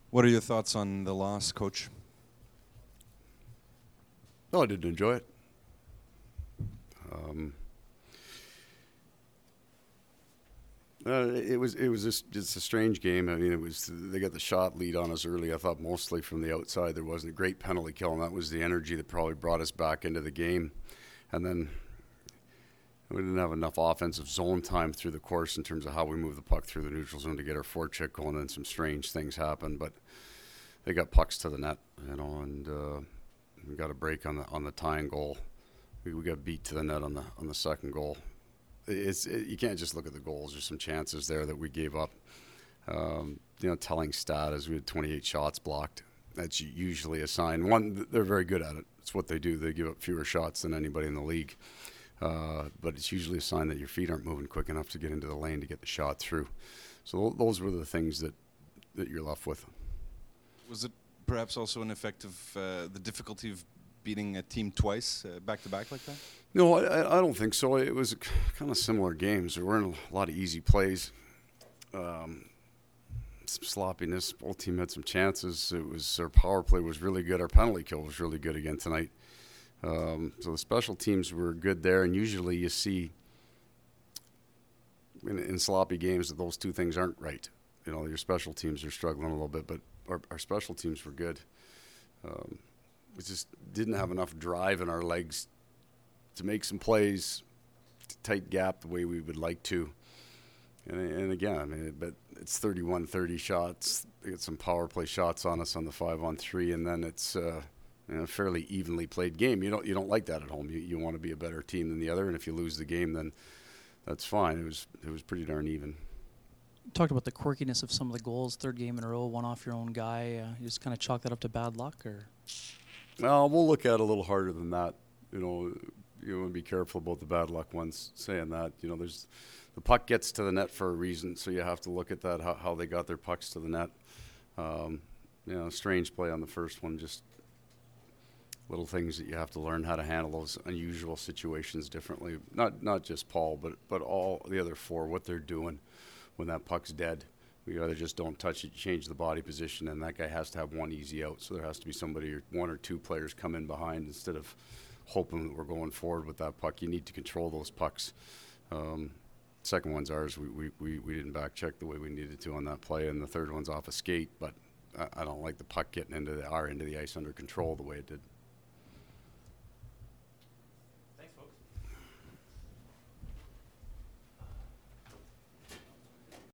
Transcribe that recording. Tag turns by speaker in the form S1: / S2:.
S1: What are your thoughts on the loss, Coach?
S2: No, I did enjoy it. Um, it was just a strange game. I mean, they got the shot lead on us early. I thought mostly from the outside there wasn't a great penalty kill, and that was the energy that probably brought us back into the game. And then we didn't have enough offensive zone time through the course in terms of how we moved the puck through the neutral zone to get our forecheck going, and some strange things happened. But they got pucks to the net, and we got a break on the tying goal. We got beat to the net on the second goal. You can't just look at the goals. There's some chances there that we gave up. Telling stat is we had 28 shots blocked. That's usually a sign. One, they're very good at it. It's what they do. They give up fewer shots than anybody in the league. But it's usually a sign that your feet aren't moving quick enough to get into the lane to get the shot through. So those were the things that you're left with.
S1: Was it perhaps also an effect of the difficulty of beating a team twice back-to-back like that?
S2: No, I don't think so. It was kind of similar games. There weren't a lot of easy plays. Some sloppiness. Both team had some chances. Our power play was really good. Our penalty kill was really good again tonight. So the special teams were good there. And usually you see in sloppy games that those two things aren't right. Your special teams are struggling a little bit, but our special teams were good. We just didn't have enough drive in our legs to make some plays, tight gap the way we would like to. And again, but it's 31-30 shots. They get some power play shots on us on the 5-on-3, and then it's a fairly evenly played game. You don't like that at home. You want to be a better team than the other, and if you lose the game, then that's fine. It was pretty darn even.
S3: You talked about the quirkiness of some of the goals, third game in a row, one off your own guy. You just kind of chalk that up to bad luck, or?
S2: Well, we'll look at it a little harder than that. You want to be careful about the bad luck ones saying that. There's the puck gets to the net for a reason, so you have to look at that, how they got their pucks to the net. Strange play on the first one, just little things that you have to learn how to handle those unusual situations differently. Not just Paul, but all the other four, what they're doing when that puck's dead. We either just don't touch it, change the body position, and that guy has to have one easy out. So there has to be somebody or one or two players come in behind instead of hoping that we're going forward with that puck. You need to control those pucks. Second one's ours. We didn't back check the way we needed to on that play, and the third one's off a skate. But I don't like the puck getting into our end of the ice under control the way it did.